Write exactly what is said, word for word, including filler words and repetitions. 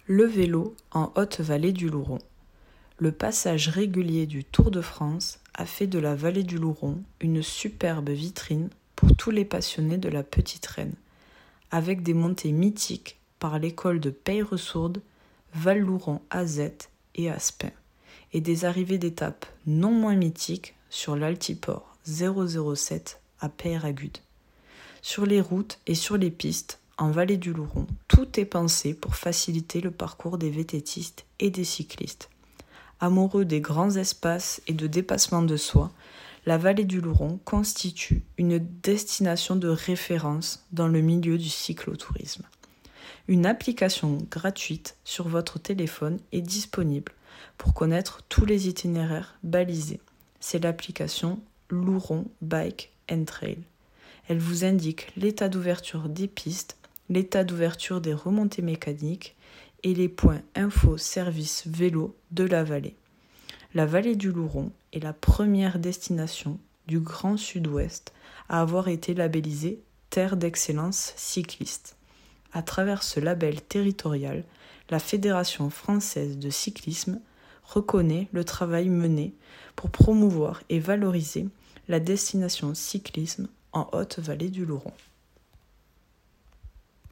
Le vélo en Haute-Vallée du Louron. Le passage régulier du Tour de France a fait de la vallée du Louron une superbe vitrine pour tous les passionnés de la Petite Reine, avec des montées mythiques par l'école de Peyresourde, Val-Louron-Azette et Aspin, et des arrivées d'étapes non moins mythiques sur l'Altiport zéro zéro sept à Peyragudes. Sur les routes et sur les pistes, en vallée du Louron, tout est pensé pour faciliter le parcours des vététistes et des cyclistes. Amoureux des grands espaces et de dépassement de soi, la vallée du Louron constitue une destination de référence dans le milieu du cyclotourisme. Une application gratuite sur votre téléphone est disponible pour connaître tous les itinéraires balisés. C'est l'application Louron Bike and Trail. Elle vous indique l'état d'ouverture des pistes, l'état d'ouverture des remontées mécaniques et les points info service vélo de la vallée. La vallée du Louron est la première destination du Grand Sud-Ouest à avoir été labellisée Terre d'excellence cycliste. À travers ce label territorial, la Fédération française de cyclisme reconnaît le travail mené pour promouvoir et valoriser la destination cyclisme en Haute-Vallée du Louron.